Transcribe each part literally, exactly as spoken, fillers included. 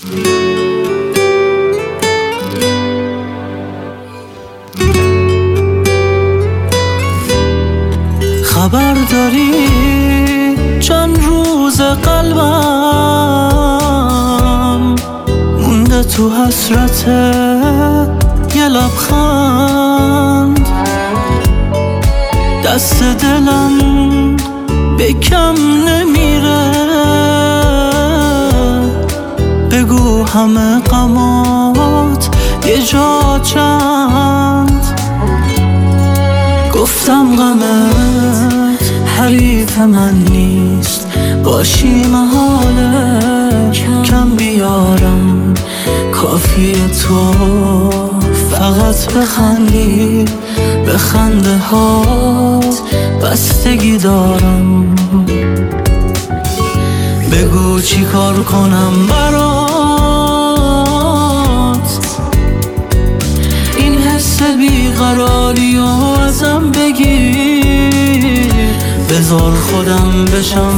خبر داری چند روز قلبم مونده تو حسرت یه لبخند، دست دلم به کم نمیره، بگو همه غمات یه جا چند. گفتم غمت حریف من نیست، باشی محاله کم بیارم، کافیه تو فقط بخندی، به خنده هات بستگی دارم. بگو چی کار کنم برات، این حس بیقراری و ازم بگیر، بذار خودم بشم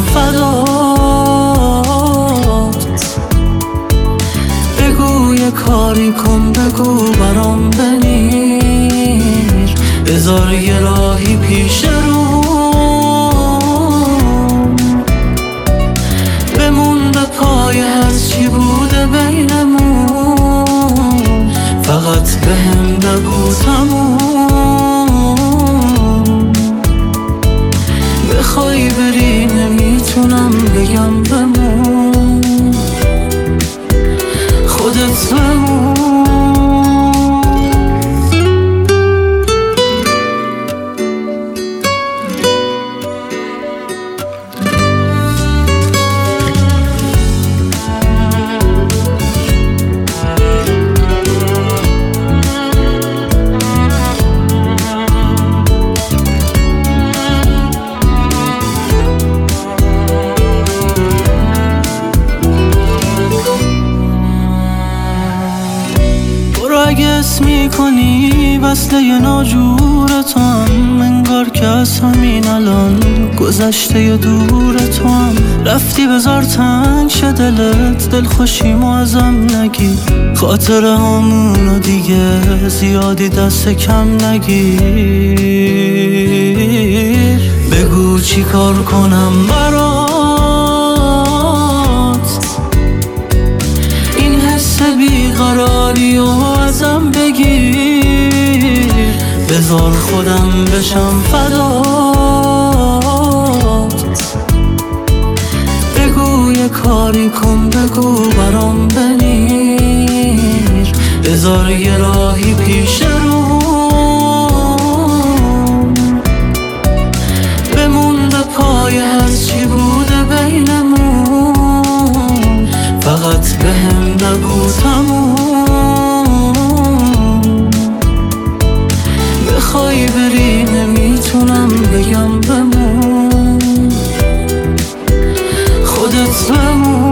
فدات. بگو یه کاری کن، بگو برام بمیر، بذار یه راهی پیش روم، بمون به پای هرچی بوده بینمون، فقط بهم بگو تموم. بخوای بری نمیتونم بگم بمون، خودت بمون. اگه اسم میکنی وصله ی ناجور تو هم، انگار که از همین الان گذشته ی دور تو هم. رفتی بذار تنگ شه دلت، دل خوشیمو ازم نگیر، خاطر همونو دیگه زیادی دست کم نگیر. بگو چی کار کنم برات، این حس بیقراری و ازم بگیر، بذار خودم بشم فدات. بگو یه کاری کن، بگو برام بمیر، بذار یه راهی پیش روم، بمون به پای هرچی بوده بینمون، فقط بهم بگو تموم. بخوای بری نمیتونم بگم بمون، خودت بمون.